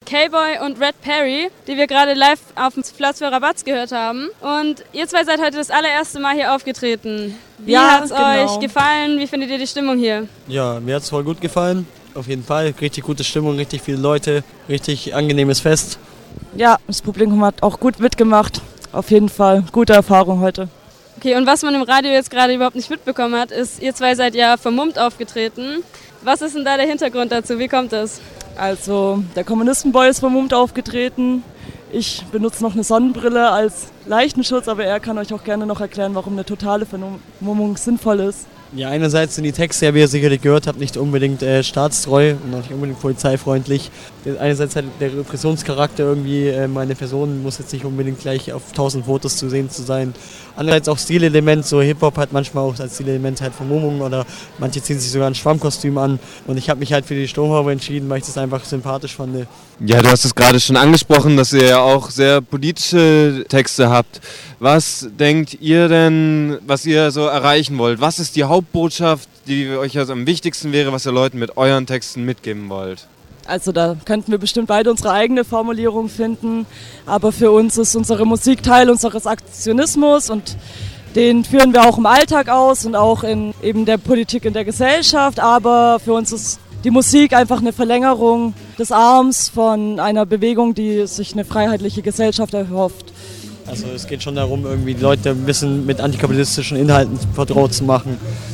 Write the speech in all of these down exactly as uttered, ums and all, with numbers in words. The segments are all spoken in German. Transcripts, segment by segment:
K-Boy und Red Perry, die wir gerade live auf dem Platz für Rabatz gehört haben. Und ihr zwei seid heute das allererste Mal hier aufgetreten. Wie ja, hat's genau. euch gefallen? Wie findet ihr die Stimmung hier? Ja, mir hat's voll gut gefallen. Auf jeden Fall. Richtig gute Stimmung, richtig viele Leute, richtig angenehmes Fest. Ja, das Publikum hat auch gut mitgemacht. Auf jeden Fall. Gute Erfahrung heute. Okay, und was man im Radio jetzt gerade überhaupt nicht mitbekommen hat, ist, ihr zwei seid ja vermummt aufgetreten. Was ist denn da der Hintergrund dazu? Wie kommt das? Also, der Kommunistenboy ist vermummt aufgetreten. Ich benutze noch eine Sonnenbrille als leichten Schutz, aber er kann euch auch gerne noch erklären, warum eine totale Vermummung sinnvoll ist. Ja, einerseits sind die Texte, ja, wie ihr sicherlich gehört habt, nicht unbedingt äh, staatstreu und auch nicht unbedingt polizeifreundlich. Einerseits hat der Repressionscharakter irgendwie, äh, meine Person muss jetzt nicht unbedingt gleich auf tausend Fotos zu sehen zu sein. Andererseits auch Stilelement, so Hip-Hop hat manchmal auch als Stilelement halt Vermummung oder manche ziehen sich sogar ein Schwammkostüm an. Und ich habe mich halt für die Sturmhaube entschieden, weil ich das einfach sympathisch fand. Ja, du hast es gerade schon angesprochen, dass ihr ja auch sehr politische Texte habt. Was denkt ihr denn, was ihr so erreichen wollt? Was ist die Hauptbotschaft, die euch also am wichtigsten wäre, was ihr Leuten mit euren Texten mitgeben wollt? Also da könnten wir bestimmt beide unsere eigene Formulierung finden, aber für uns ist unsere Musik Teil unseres Aktionismus und den führen wir auch im Alltag aus und auch in eben der Politik in der Gesellschaft, aber für uns ist die Musik einfach eine Verlängerung des Arms von einer Bewegung, die sich eine freiheitliche Gesellschaft erhofft. Also es geht schon darum, irgendwie die Leute ein bisschen mit antikapitalistischen Inhalten vertraut zu machen.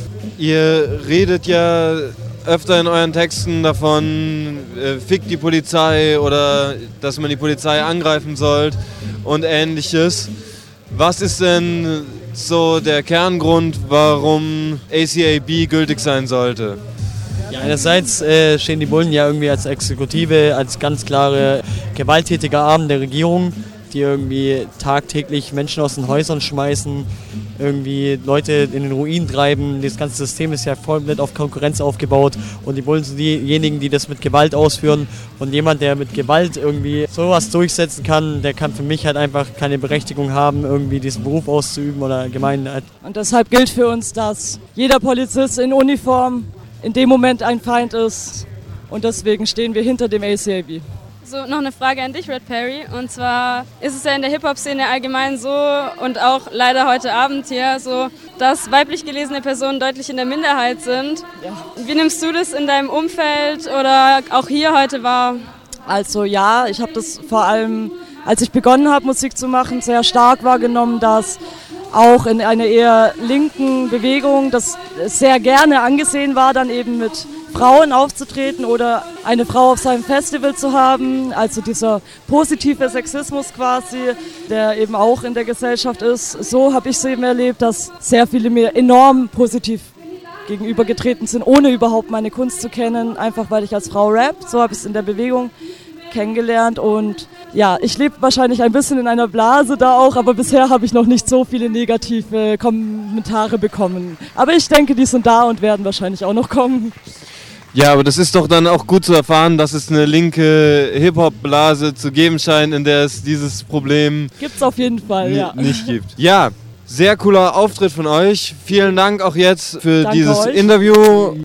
Ihr redet ja öfter in euren Texten davon, äh, fickt die Polizei oder dass man die Polizei angreifen sollte und ähnliches. Was ist denn so der Kerngrund, warum A C A B gültig sein sollte? Ja, einerseits äh, stehen die Bullen ja irgendwie als Exekutive, als ganz klare gewalttätige Arm der Regierung, die irgendwie tagtäglich Menschen aus den Häusern schmeißen, irgendwie Leute in den Ruin treiben. Das ganze System ist ja komplett auf Konkurrenz aufgebaut und die Bullen sind diejenigen, die das mit Gewalt ausführen. Und jemand, der mit Gewalt irgendwie sowas durchsetzen kann, der kann für mich halt einfach keine Berechtigung haben, irgendwie diesen Beruf auszuüben oder allgemein. Halt. Und deshalb gilt für uns, dass jeder Polizist in Uniform in dem Moment ein Feind ist und deswegen stehen wir hinter dem A C A B. So, noch eine Frage an dich, Red Perry. Und zwar ist es ja in der Hip-Hop-Szene allgemein so und auch leider heute Abend hier so, dass weiblich gelesene Personen deutlich in der Minderheit sind. Ja. Wie nimmst du das in deinem Umfeld oder auch hier heute wahr? Also ja, ich habe das vor allem, als ich begonnen habe, Musik zu machen, sehr stark wahrgenommen, dass auch in einer eher linken Bewegung das sehr gerne angesehen war, dann eben mit Frauen aufzutreten oder eine Frau auf seinem Festival zu haben. Also dieser positive Sexismus quasi, der eben auch in der Gesellschaft ist. So habe ich es eben erlebt, dass sehr viele mir enorm positiv gegenübergetreten sind, ohne überhaupt meine Kunst zu kennen, einfach weil ich als Frau rap. So habe ich es in der Bewegung kennengelernt und ja, ich lebe wahrscheinlich ein bisschen in einer Blase da auch, aber bisher habe ich noch nicht so viele negative Kommentare bekommen. Aber ich denke, die sind da und werden wahrscheinlich auch noch kommen. Ja, aber das ist doch dann auch gut zu erfahren, dass es eine linke Hip-Hop-Blase zu geben scheint, in der es dieses Problem Gibt's auf jeden Fall, ja. nicht gibt. Ja, sehr cooler Auftritt von euch. Vielen Dank auch jetzt für Danke dieses euch. Interview.